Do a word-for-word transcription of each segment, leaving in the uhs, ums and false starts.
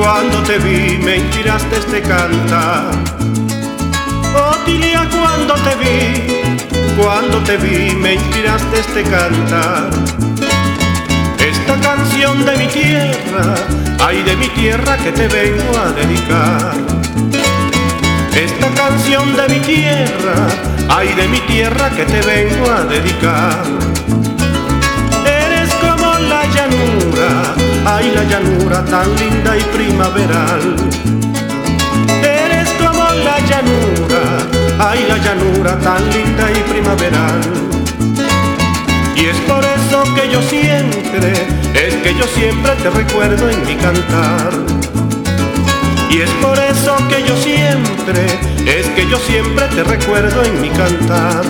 cuando te vi me inspiraste este cantar. Otilia, cuando te vi, cuando te vi me inspiraste este cantar. Esta canción de mi tierra, ay de mi tierra que te vengo a dedicar. Esta canción de mi tierra, ay de mi tierra que te vengo a dedicar. Eres como la llanura, ay la llanura tan linda y primaveral. Eres como la llanura, ay la llanura tan linda y primaveral. Y es por eso que yo siempre, es que yo siempre te recuerdo en mi cantar. Y es por eso que yo siempre, es que yo siempre te recuerdo en mi cantar.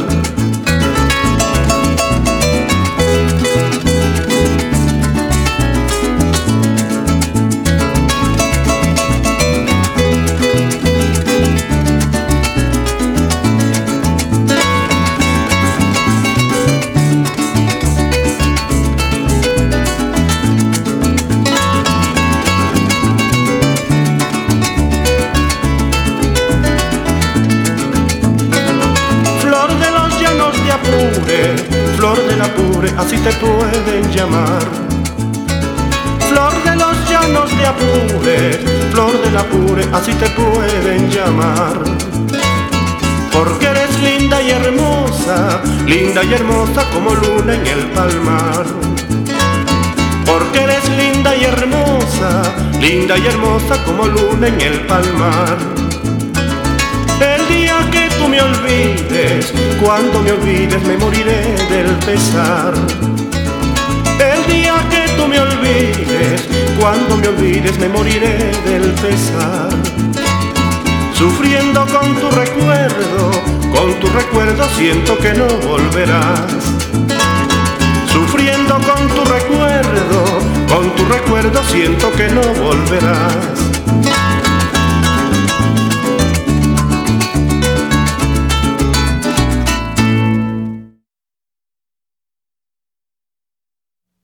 Flor del Apure, así te pueden llamar. Flor de los llanos de Apure, flor del Apure, así te pueden llamar. Porque eres linda y hermosa, linda y hermosa como luna en el palmar. Porque eres linda y hermosa, linda y hermosa como luna en el palmar. El día que tú me olvides, cuando me olvides me moriré del pesar. El día que tú me olvides, cuando me olvides me moriré del pesar. Sufriendo con tu recuerdo, con tu recuerdo siento que no volverás. Sufriendo con tu recuerdo, con tu recuerdo siento que no volverás.